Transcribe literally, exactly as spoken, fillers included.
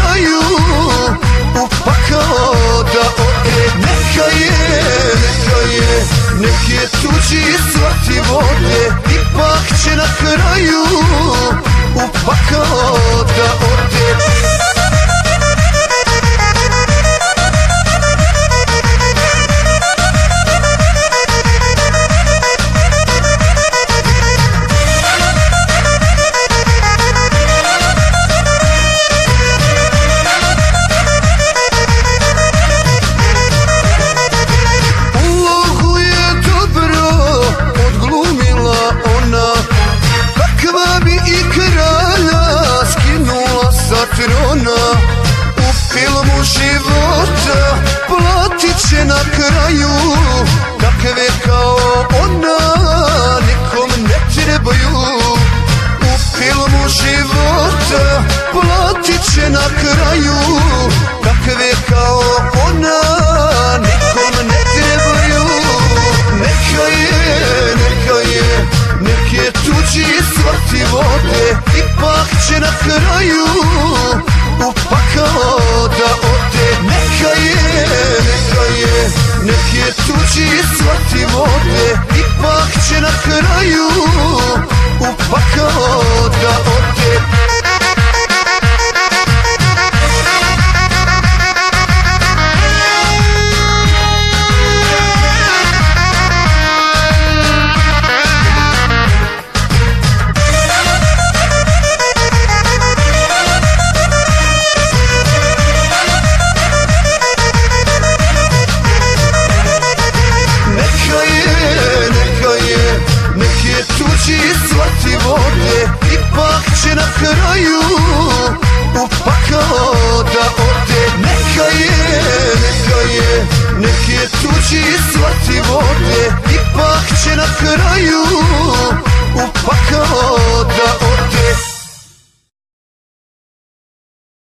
kraju upakao da ode. Neka je, neka je, nek je tuđi svati vode, ipak će na kraju upakao da ode. U filmu života platit će na kraju, takve kao ona nikom ne trebaju. U filmu života platit će na kraju, takve kao ona nikom ne trebaju. Neka je, neka je, nek je tuđi svati vode, ipak će na kraju